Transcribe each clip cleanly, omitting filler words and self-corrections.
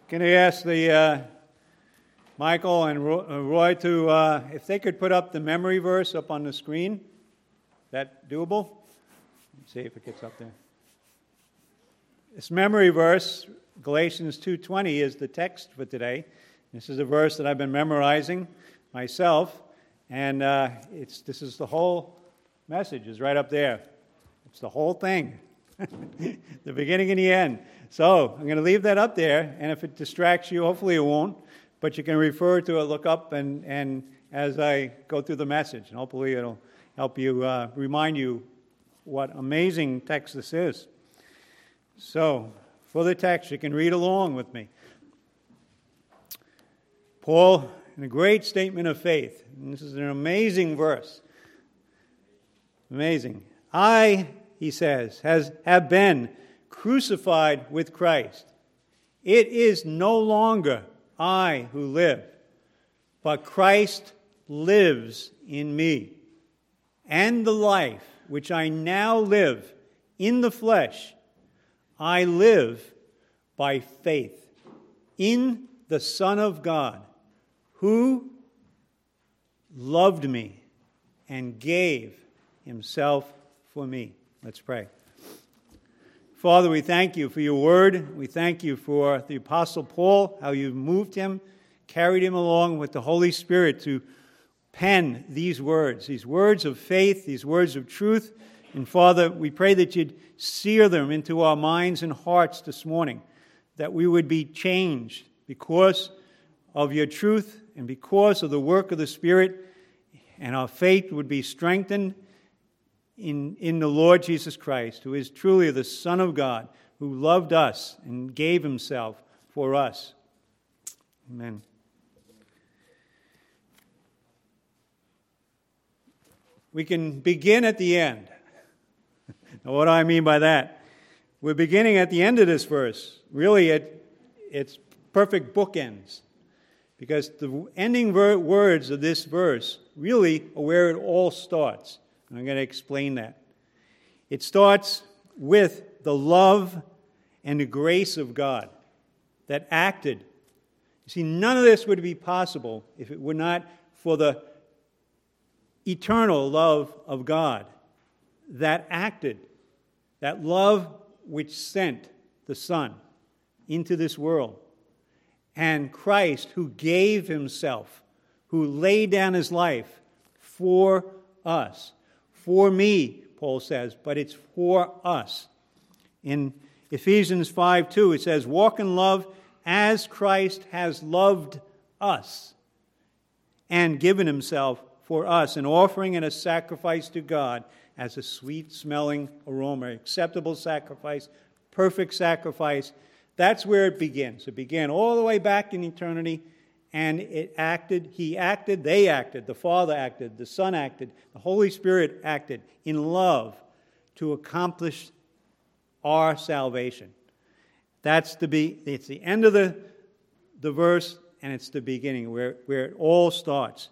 Can I ask the Michael and Roy to, if they could put up the memory verse up on the screen? Is that doable? Let's see if it gets up there. This memory verse, Galatians 2:20, is the text for today. This is a verse that I've been memorizing myself, and this is the whole message is right up there. It's the whole thing, the beginning and the end. So I'm going to leave that up there, and if it distracts you, hopefully it won't, but you can refer to it, look up, and as I go through the message, and hopefully it'll help you, remind you what amazing text this is. So, for the text, you can read along with me. Paul, in a great statement of faith, and this is an amazing verse. Amazing. I, he says, have been crucified with Christ. It is no longer I who live, but Christ lives in me. And the life which I now live in the flesh, I live by faith in the Son of God, who loved me and gave himself for me. Let's pray. Father, we thank you for your word. We thank you for the Apostle Paul, how you've moved him, carried him along with the Holy Spirit to pen these words of faith, these words of truth. And Father, we pray that you'd sear them into our minds and hearts this morning, that we would be changed because of your truth and because of the work of the Spirit, and our faith would be strengthened in the Lord Jesus Christ, who is truly the Son of God, who loved us and gave himself for us. Amen. We can begin at the end. Now, what do I mean by that? We're beginning at the end of this verse. Really, it's perfect bookends, because the ending words of this verse really are where it all starts. And I'm going to explain that. It starts with the love and the grace of God that acted. You see, none of this would be possible if it were not for the eternal love of God that acted, that love which sent the Son into this world, and Christ who gave himself, who laid down his life for us. For me, Paul says, but it's for us. In Ephesians 5:2, it says, walk in love as Christ has loved us and given himself for us, an offering and a sacrifice to God as a sweet-smelling aroma, acceptable sacrifice, perfect sacrifice. That's where it begins. It began all the way back in eternity, and it acted, he acted, they acted, the Father acted, the Son acted, the Holy Spirit acted in love to accomplish our salvation. It's the end of the verse, and it's the beginning where it all starts.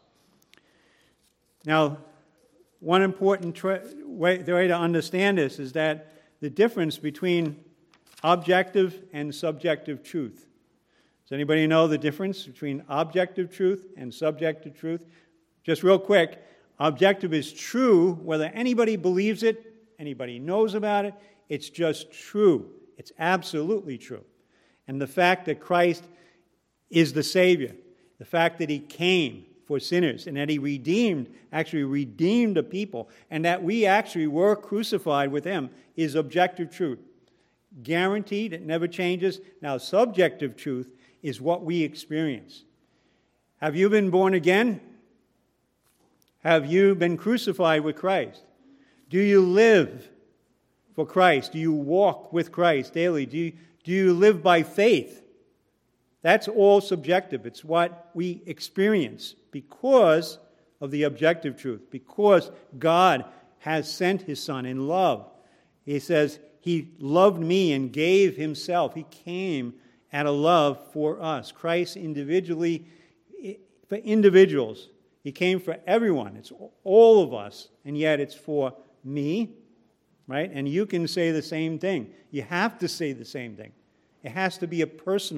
Now, one important way to understand this is that the difference between objective and subjective truth. Does anybody know the difference between objective truth and subjective truth? Just real quick, objective is true whether anybody believes it, anybody knows about it. It's just true. It's absolutely true. And the fact that Christ is the Savior, the fact that he came for sinners and that he actually redeemed a people, and that we actually were crucified with him is objective truth. Guaranteed, it never changes. Now, subjective truth is what we experience. Have you been born again? Have you been crucified with Christ? Do you live for Christ? Do you walk with Christ daily? Do you live by faith? That's all subjective. It's what we experience because of the objective truth, because God has sent his Son in love. He says, he loved me and gave himself. He came out of love for us. Christ individually, for individuals. He came for everyone. It's all of us, and yet it's for me, right? And you can say the same thing. You have to say the same thing. It has to be a personal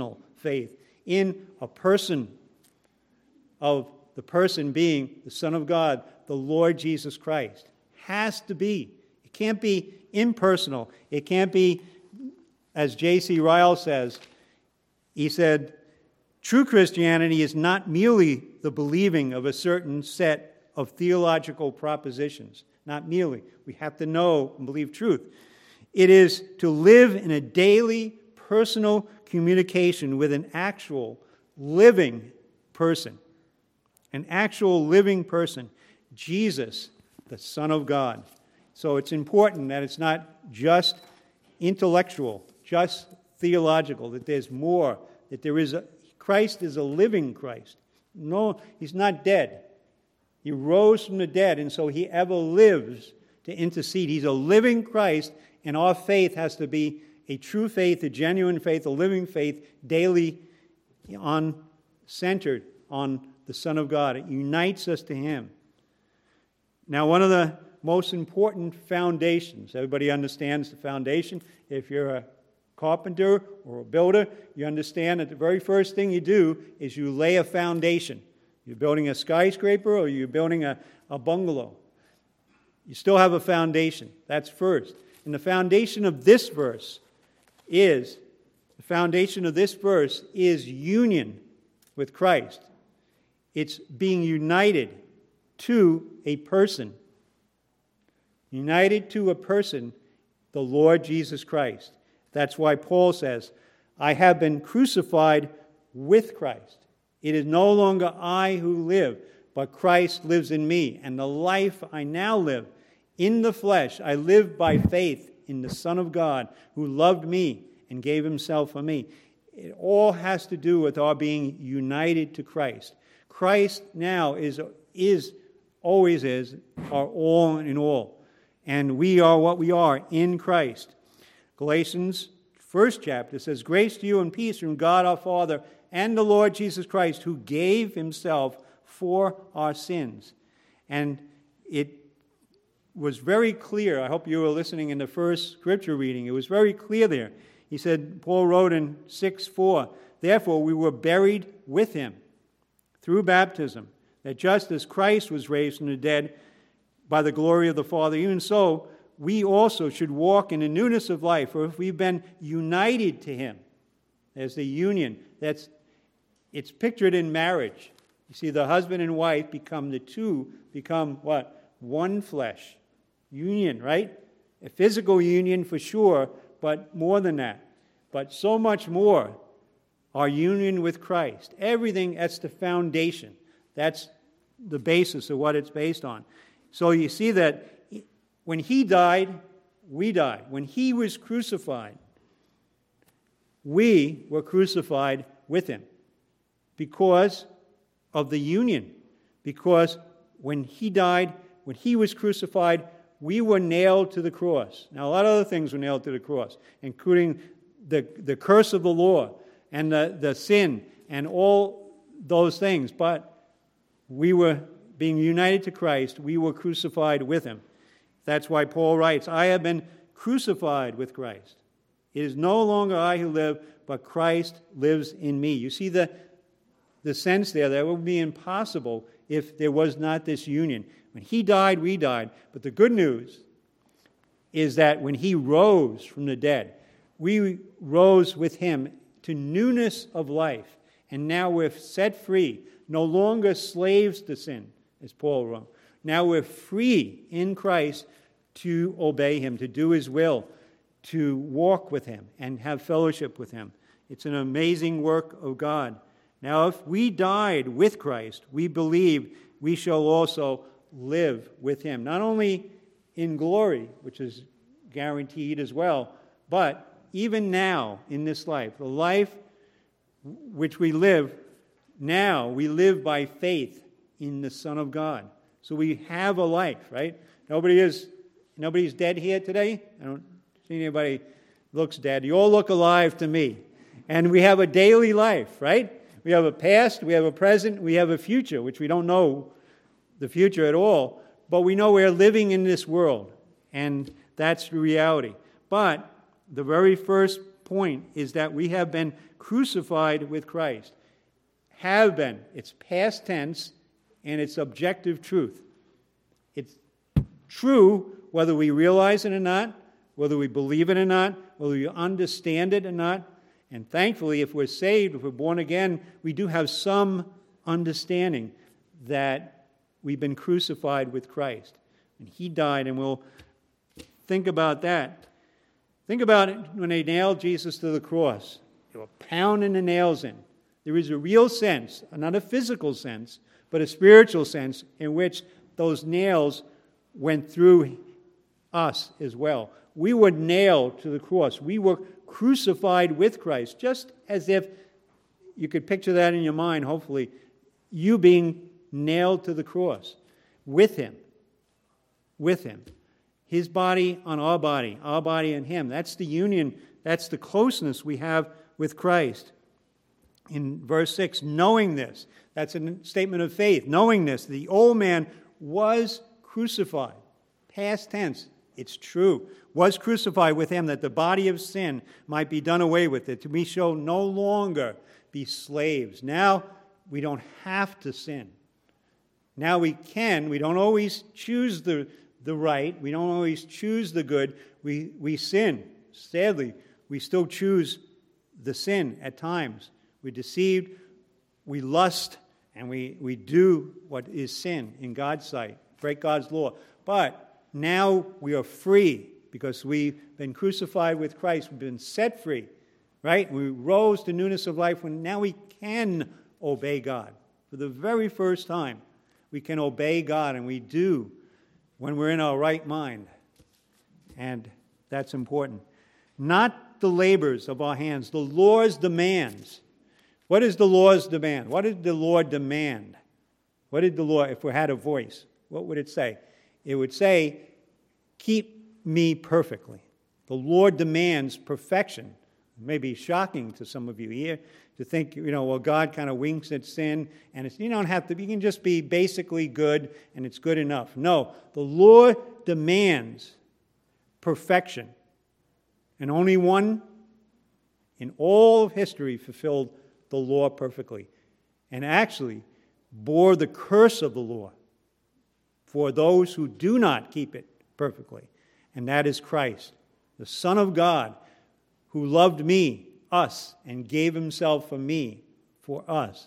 faith in a person, of the person being the Son of God, the Lord Jesus Christ. Has to be. It can't be impersonal. It can't be, as J.C. Ryle says, he said, true Christianity is not merely the believing of a certain set of theological propositions. Not merely. We have to know and believe truth. It is to live in a daily, personal communication with an actual, living person. An actual, living person. Jesus, the Son of God. So it's important that it's not just intellectual, just theological, that there's more, that there is Christ is a living Christ. No, he's not dead. He rose from the dead, and so he ever lives to intercede. He's a living Christ, and our faith has to be a true faith, a genuine faith, a living faith, daily centered on the Son of God. It unites us to him. Now, one of the most important foundations, everybody understands the foundation. If you're a carpenter or a builder, you understand that the very first thing you do is you lay a foundation. You're building a skyscraper or you're building a bungalow. You still have a foundation. That's first. And the foundation of this verse is union with Christ. It's being united to a person. United to a person, the Lord Jesus Christ. That's why Paul says, I have been crucified with Christ. It is no longer I who live, but Christ lives in me. And the life I now live in the flesh, I live by faith in the Son of God who loved me and gave himself for me. It all has to do with our being united to Christ. Christ now always is our all in all. And we are what we are in Christ. Galatians, first chapter, says, Grace to you and peace from God our Father and the Lord Jesus Christ, who gave himself for our sins. And it was very clear. I hope you were listening in the first scripture reading. It was very clear there. He said, Paul wrote in 6:4, Therefore we were buried with him through baptism, that just as Christ was raised from the dead by the glory of the Father, even so we also should walk in the newness of life. For if we've been united to him, there's the union. It's pictured in marriage. You see, the husband and wife become what? One flesh. Union, right? A physical union for sure, but more than that. But so much more, our union with Christ. Everything, that's the foundation. That's the basis of what it's based on. So you see that when he died, we died. When he was crucified, we were crucified with him because of the union. Because when he died, when he was crucified, we were nailed to the cross. Now, a lot of other things were nailed to the cross, including the curse of the law and the sin and all those things. But we were being united to Christ. We were crucified with him. That's why Paul writes, I have been crucified with Christ. It is no longer I who live, but Christ lives in me. You see the sense there that would be impossible if there was not this union. When he died, we died. But the good news is that when he rose from the dead, we rose with him to newness of life. And now we're set free, no longer slaves to sin, as Paul wrote. Now we're free in Christ to obey him, to do his will, to walk with him and have fellowship with him. It's an amazing work of God. Now, if we died with Christ, we believe we shall also live with him. Not only in glory, which is guaranteed as well, but even now in this life, the life which we live now, we live by faith in the Son of God. So we have a life, right? Nobody's dead here today. I don't see anybody looks dead. You all look alive to me. And we have a daily life, right? We have a past, we have a present, we have a future, which we don't know the future at all, but we know we're living in this world, and that's the reality. But the very first point is that we have been crucified with Christ. Have been. It's past tense, and it's objective truth. It's true whether we realize it or not, whether we believe it or not, whether we understand it or not. And thankfully, if we're saved, if we're born again, we do have some understanding that we've been crucified with Christ. And He died, and we'll think about that. Think about it when they nailed Jesus to the cross. They were pounding the nails in. There is a real sense, not a physical sense, but a spiritual sense in which those nails went through us as well. We were nailed to the cross. We were crucified with Christ, just as if you could picture that in your mind, hopefully, you being nailed to the cross with Him. With Him. His body on our body in Him. That's the union, that's the closeness we have with Christ. In verse 6, knowing this, that's a statement of faith. Knowing this, the old man was crucified. Past tense, it's true. Was crucified with Him that the body of sin might be done away with, that we shall no longer be slaves. Now we don't have to sin. Now we can. We don't always choose the right. We don't always choose the good. We sin. Sadly, we still choose the sin at times. We're deceived, we lust, and we do what is sin in God's sight, break God's law. But now we are free because we've been crucified with Christ. We've been set free, right? We rose to newness of life when now we can obey God. For the very first time, we can obey God, and we do when we're in our right mind. And that's important. Not the labors of our hands, the Lord's demands. What is the Lord's demand? What did the Lord demand? What did the Lord, if we had a voice, what would it say? It would say, keep me perfectly. The Lord demands perfection. It may be shocking to some of you here to think, well, God kind of winks at sin, and you don't have to, you can just be basically good, and it's good enough. No, the Lord demands perfection. And only one in all of history fulfilled the law perfectly, and actually bore the curse of the law for those who do not keep it perfectly. And that is Christ, the Son of God, who loved me, us, and gave Himself for me, for us.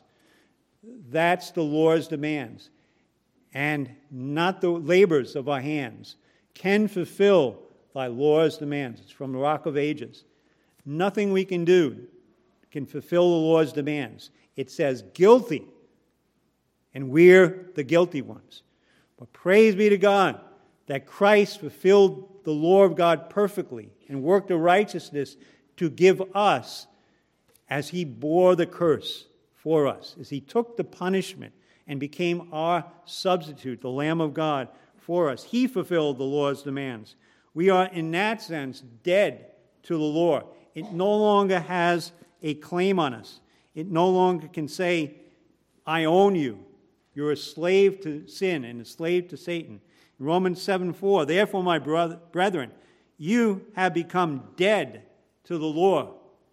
That's the Lord's demands. And not the labors of our hands can fulfill Thy Lord's demands. It's from the Rock of Ages. Nothing we can do can fulfill the Lord's demands. It says guilty, and we're the guilty ones. But praise be to God that Christ fulfilled the law of God perfectly and worked the righteousness to give us as He bore the curse for us, as He took the punishment and became our substitute, the Lamb of God, for us. He fulfilled the law's demands. We are, in that sense, dead to the law. It no longer has a claim on us. It no longer can say, I own you. You're a slave to sin and a slave to Satan. In Romans 7:4, therefore, my brethren, you have become dead to the law.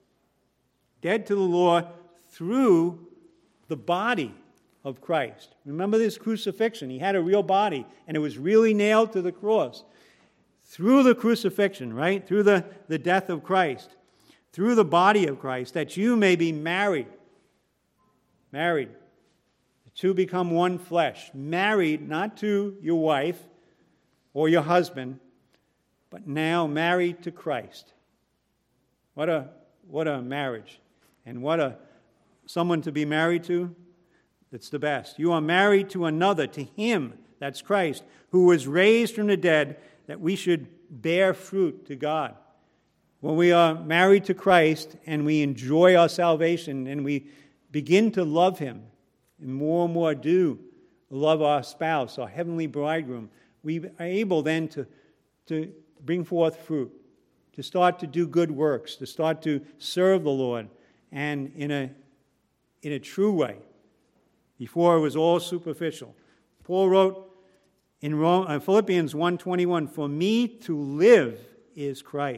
Dead to the law through the body of Christ. Remember this crucifixion. He had a real body, and it was really nailed to the cross. Through the crucifixion, right? Through the death of Christ. Through the body of Christ, that you may be married. Married. The two become one flesh. Married not to your wife or your husband, but now married to Christ. What a marriage. And what someone to be married to. That's the best. You are married to another, to Him, that's Christ, who was raised from the dead, that we should bear fruit to God. When we are married to Christ and we enjoy our salvation and we begin to love Him and more do love our spouse, our heavenly bridegroom, we are able then to bring forth fruit, to start to do good works, to start to serve the Lord, and in a true way. Before it was all superficial. Paul wrote in Philippians 1:21, for me to live is Christ.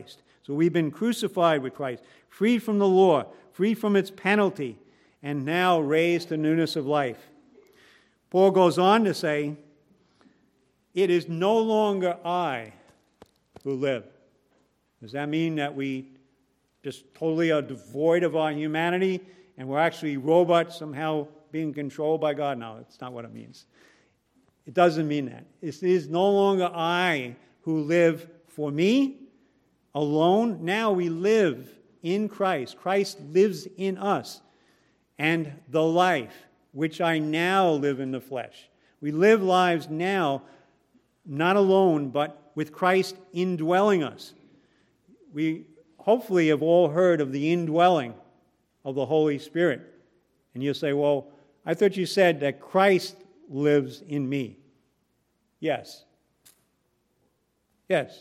So we've been crucified with Christ, freed from the law, free from its penalty, and now raised to newness of life. Paul goes on to say, it is no longer I who live. Does that mean that we just totally are devoid of our humanity and we're actually robots somehow being controlled by God? No, that's not what it means. It doesn't mean that. It is no longer I who live for me alone. Now we live in Christ. Christ lives in us. And the life which I now live in the flesh. We live lives now not alone, but with Christ indwelling us. We hopefully have all heard of the indwelling of the Holy Spirit. And you'll say, well, I thought you said that Christ lives in me. Yes. Yes.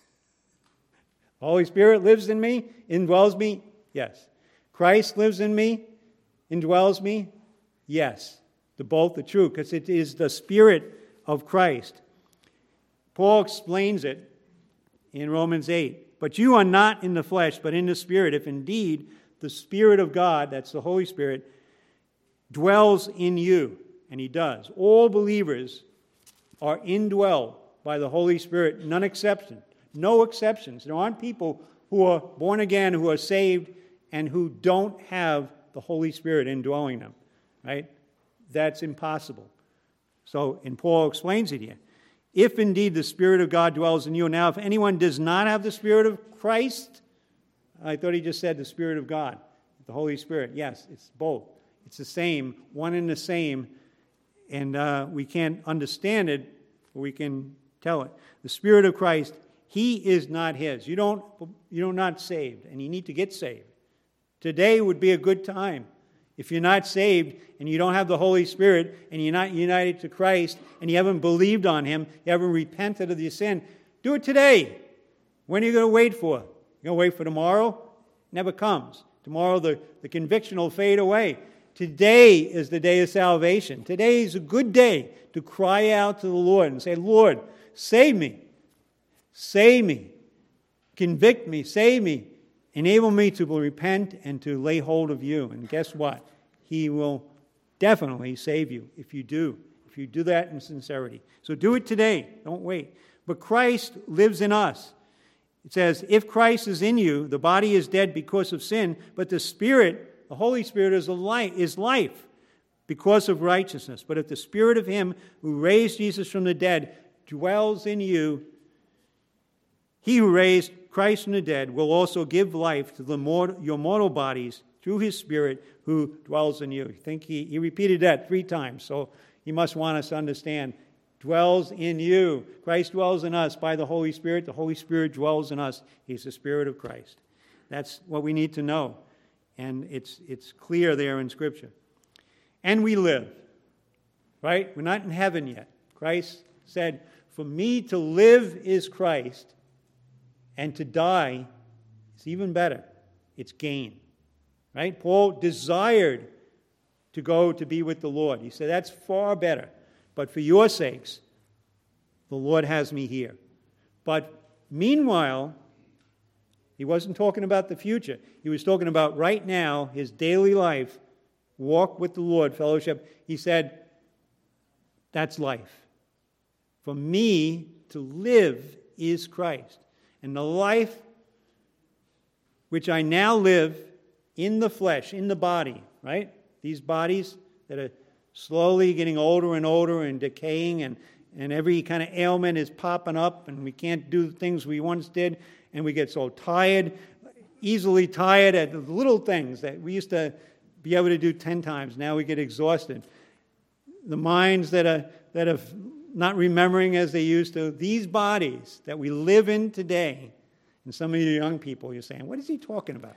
The Holy Spirit lives in me, indwells me. Yes. Christ lives in me, indwells me. Yes. They're both are true because it is the Spirit of Christ. Paul explains it in Romans 8. But you are not in the flesh, but in the Spirit, if indeed the Spirit of God, that's the Holy Spirit, dwells in you. And he does. All believers are indwelled by the Holy Spirit, none exception. No exceptions. There aren't people who are born again, who are saved, and who don't have the Holy Spirit indwelling them. Right? That's impossible. So, and Paul explains it here. If indeed the Spirit of God dwells in you. Now, if anyone does not have the Spirit of Christ, I thought he just said the Spirit of God, the Holy Spirit. Yes, it's both. It's the same, one and the same, and we can't understand it, but we can tell it. The Spirit of Christ, he is not his. You're not saved, and you need to get saved. Today would be a good time. If you're not saved and you don't have the Holy Spirit and you're not united to Christ and you haven't believed on him, you haven't repented of your sin, do it today. When are you going to wait for? You're going to wait for tomorrow? Never comes. Tomorrow the conviction will fade away. Today is the day of salvation. Today is a good day to cry out to the Lord and say, Lord, save me. Save me. Convict me. Save me. Enable me to repent and to lay hold of you. And guess what? He will definitely save you if you do. If you do that in sincerity. So do it today. Don't wait. But Christ lives in us. It says, if Christ is in you, the body is dead because of sin, but the Spirit, the Holy Spirit, is life because of righteousness. But if the Spirit of him who raised Jesus from the dead dwells in you, he who raised Christ from the dead will also give life to your mortal bodies through his Spirit who dwells in you. I think he repeated that 3 times, so he must want us to understand. Dwells in you. Christ dwells in us by the Holy Spirit. The Holy Spirit dwells in us. He's the Spirit of Christ. That's what we need to know. And it's clear there in Scripture. And we live. Right? We're not in heaven yet. Christ said, for me to live is Christ, and to die is even better. It's gain. Right? Paul desired to go to be with the Lord. He said, that's far better. But for your sakes, the Lord has me here. But meanwhile, he wasn't talking about the future. He was talking about right now, his daily life, walk with the Lord, fellowship. He said, that's life. For me to live is Christ. And the life which I now live in the flesh, in the body, right? These bodies that are slowly getting older and older and decaying, and every kind of ailment is popping up, and we can't do the things we once did, and we get so tired, easily tired at the little things that we used to be able to do 10 times. Now we get exhausted. The minds that are not remembering as they used to. These bodies that we live in today, and some of you young people, you're saying, what is he talking about?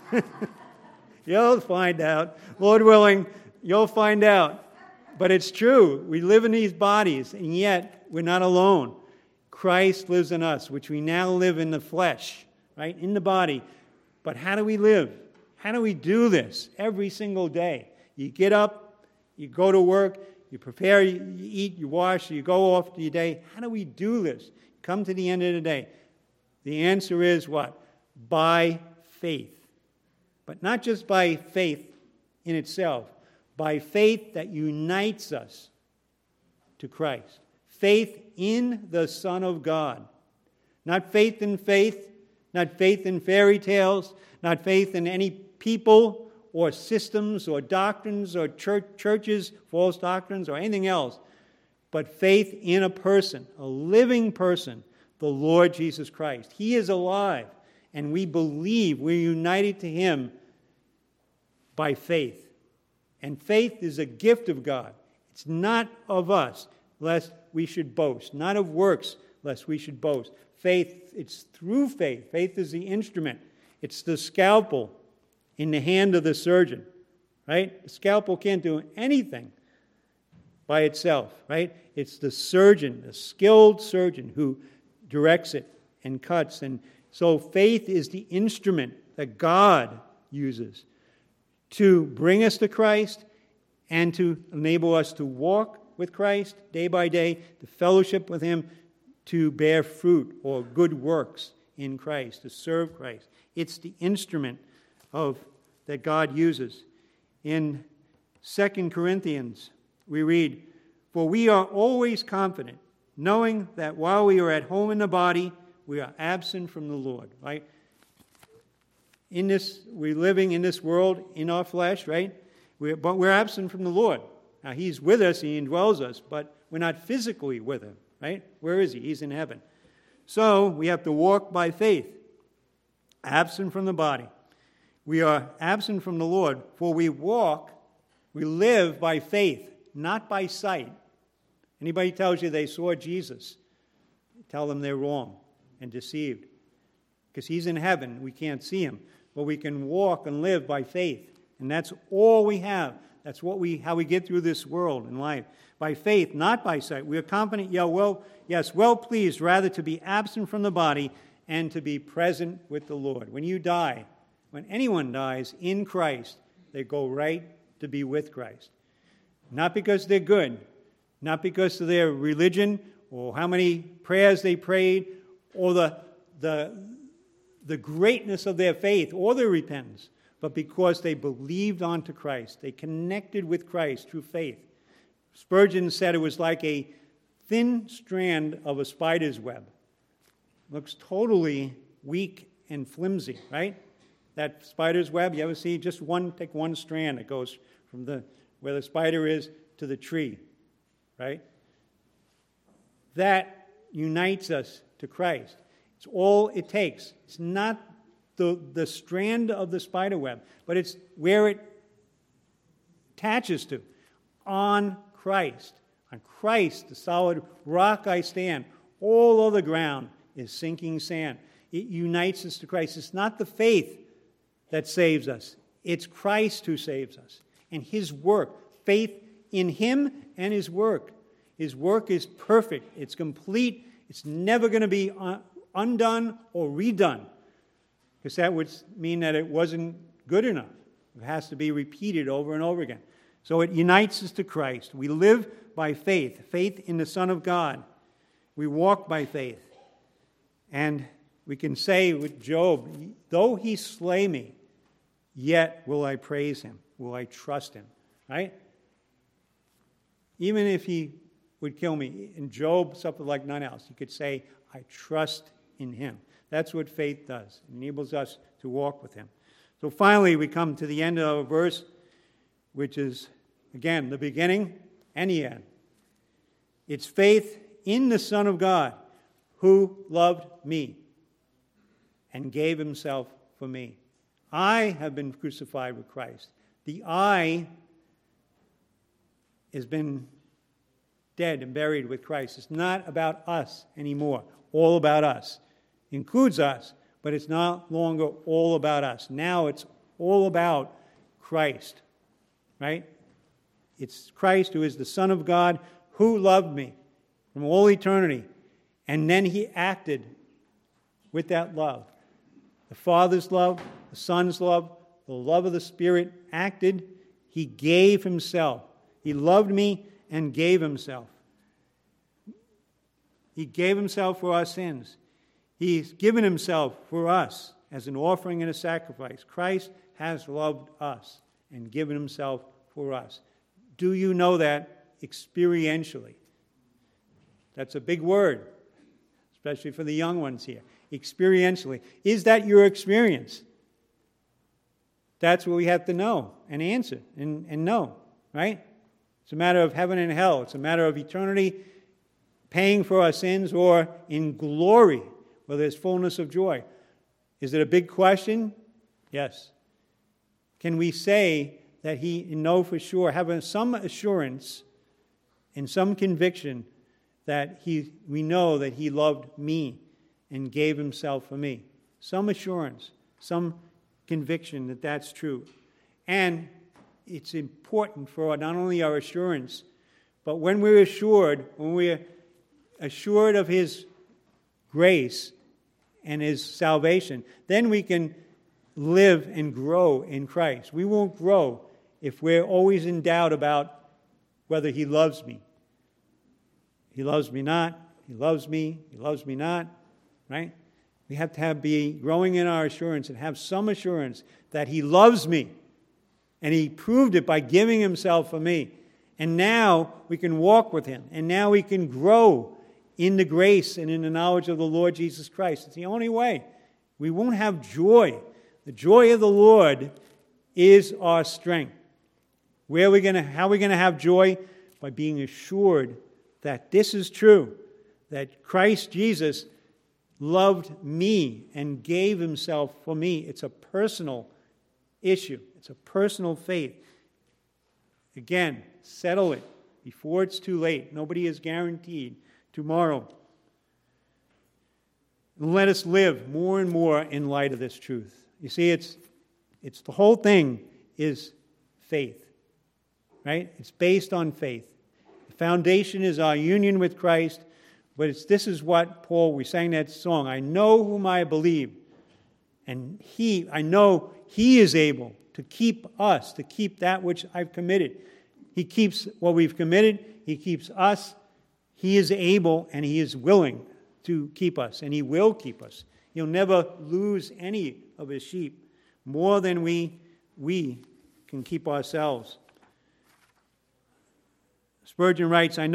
You'll find out. Lord willing, you'll find out. But it's true. We live in these bodies, and yet we're not alone. Christ lives in us, which we now live in the flesh, right? In the body. But how do we live? How do we do this every single day? You get up, you go to work, you prepare, you eat, you wash, you go off to your day. How do we do this? Come to the end of the day. The answer is what? by faith. But not just by faith in itself, by faith that unites us to Christ. Faith in the Son of God. Not faith in faith, not faith in fairy tales, not faith in any people or systems or doctrines or churches, false doctrines or anything else, but faith in a person, a living person, the Lord Jesus Christ. He is alive, and we believe we're united to Him by faith. And faith is a gift of God. It's not of us, lest we should boast. Not of works, lest we should boast. Faith, it's through faith. Faith is the instrument. It's the scalpel in the hand of the surgeon, right? The scalpel can't do anything by itself, right? It's the surgeon, the skilled surgeon who directs it and cuts. And so faith is the instrument that God uses to bring us to Christ and to enable us to walk with Christ day by day, to fellowship with Him, to bear fruit or good works in Christ, to serve Christ. It's the instrument that God uses. In 2 Corinthians, we read, "For we are always confident, knowing that while we are at home in the body, we are absent from the Lord." Right? We're living in this world in our flesh, right? But we're absent from the Lord. Now, He's with us, He indwells us, but we're not physically with Him, right? Where is He? He's in heaven. So we have to walk by faith, absent from the body. We are absent from the Lord, for we live by faith, not by sight. Anybody tells you they saw Jesus, tell them they're wrong and deceived. Because He's in heaven, we can't see Him. But we can walk and live by faith. And that's all we have. That's how we get through this world and life. By faith, not by sight. We are confident, well pleased rather to be absent from the body and to be present with the Lord. When you die, when anyone dies in Christ, they go right to be with Christ. Not because they're good, not because of their religion or how many prayers they prayed or the greatness of their faith or their repentance, but because they believed onto Christ. They connected with Christ through faith. Spurgeon said it was like a thin strand of a spider's web. Looks totally weak and flimsy, right? That spider's web, you ever see? Take one strand that goes from where the spider is to the tree, right? That unites us to Christ. It's all it takes. It's not the strand of the spider web, but it's where it attaches to, on Christ. On Christ, the solid rock I stand. All other ground is sinking sand. It unites us to Christ. It's not the faith that saves us. It's Christ who saves us. And His work. Faith in Him and His work. His work is perfect. It's complete. It's never going to be undone or redone. Because that would mean that it wasn't good enough. It has to be repeated over and over again. So it unites us to Christ. We live by faith. Faith in the Son of God. We walk by faith. And we can say with Job, though He slay me, yet will I praise Him. Will I trust Him? Right? Even if He would kill me, in Job suffered like none else, you could say, I trust in Him. That's what faith does. It enables us to walk with Him. So finally, we come to the end of our verse, which is, again, the beginning and the end. It's faith in the Son of God who loved me and gave Himself for me. I have been crucified with Christ. The I has been dead and buried with Christ. It's not about us anymore. All about us. Includes us, but it's no longer all about us. Now it's all about Christ, right? It's Christ who is the Son of God who loved me from all eternity. And then He acted with that love. The Father's love, the Son's love, the love of the Spirit acted. He gave Himself. He loved me and gave Himself. He gave Himself for our sins. He's given Himself for us as an offering and a sacrifice. Christ has loved us and given himself for us. Do you know that experientially? That's a big word, especially for the young ones here. Experientially. Is that your experience? That's what we have to know and answer and know, right? It's a matter of heaven and hell. It's a matter of eternity paying for our sins, or in glory where there's fullness of joy. Is it a big question? Yes. Can we say that he know for sure, have some assurance and some conviction that we know that he loved me and gave himself for me? Some assurance, some conviction that that's true. And it's important for not only our assurance, but when we're assured of his grace and his salvation, then we can live and grow in Christ. We won't grow if we're always in doubt about whether he loves me. He loves me not. He loves me. He loves me not. Right? We have to be growing in our assurance and have some assurance that he loves me. And he proved it by giving himself for me. And now we can walk with him. And now we can grow in the grace and in the knowledge of the Lord Jesus Christ. It's the only way. We won't have joy. The joy of the Lord is our strength. How are we going to have joy? By being assured that this is true, that Christ Jesus loved me and gave himself for me. It's a personal issue. It's a personal faith. Again, settle it before it's too late. Nobody is guaranteed tomorrow. And let us live more and more in light of this truth. You see, it's the whole thing is faith, right? It's based on faith. The foundation is our union with Christ, but this is what we sang that song, I know whom I believe, and I know he is able to keep us, to keep that which I've committed. He keeps what we've committed, he keeps us, he is able and he is willing to keep us, and he will keep us. He'll never lose any of his sheep more than we can keep ourselves. Spurgeon writes, I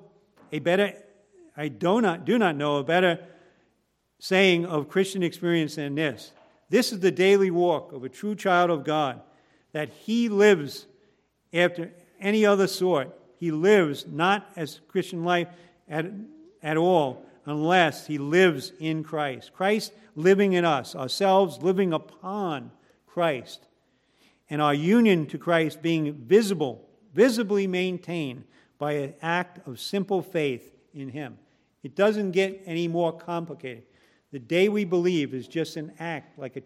do not know a better saying of Christian experience than this. This is the daily walk of a true child of God, that he lives after any other sort. He lives not as Christian life at all, unless he lives in Christ. Christ living in us, ourselves living upon Christ, and our union to Christ being visibly maintained by an act of simple faith in him. It doesn't get any more complicated. The day we believe is just an act like a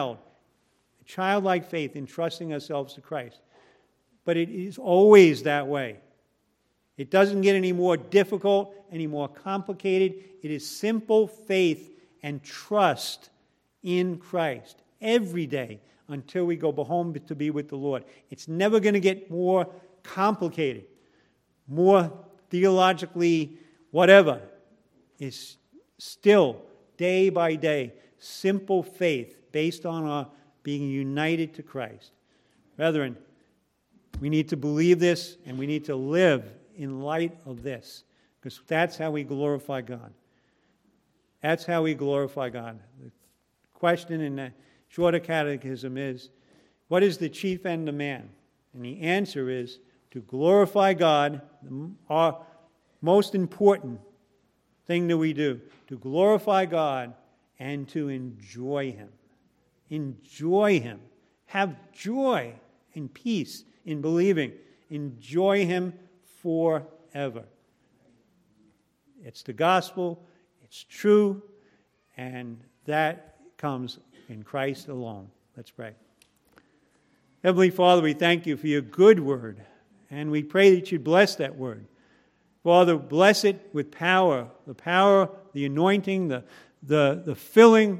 childlike faith in trusting ourselves to Christ. But it is always that way. It doesn't get any more difficult, any more complicated. It is simple faith and trust in Christ every day until we go home to be with the Lord. It's never going to get more complicated, more theologically whatever. It's still, day by day, simple faith based on our being united to Christ. Brethren, we need to believe this and we need to live in light of this, because that's how we glorify God. That's how we glorify God. The question in the Shorter Catechism is, what is the chief end of man? And the answer is to glorify God, our most important thing that we do, to glorify God and to enjoy him. Enjoy him. Have joy and peace in believing. Enjoy him forever. It's the gospel, it's true, and that comes in Christ alone. Let's pray. Heavenly Father, we thank you for your good word, and we pray that you bless that word. Father, bless it with power, the anointing, the filling,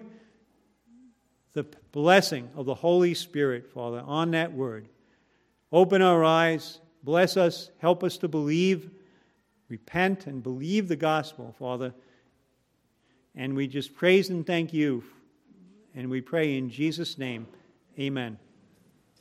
the blessing of the Holy Spirit, Father, on that word. Open our eyes, bless us, help us to believe, repent, and believe the gospel, Father. And we just praise and thank you And we pray in Jesus' name, amen.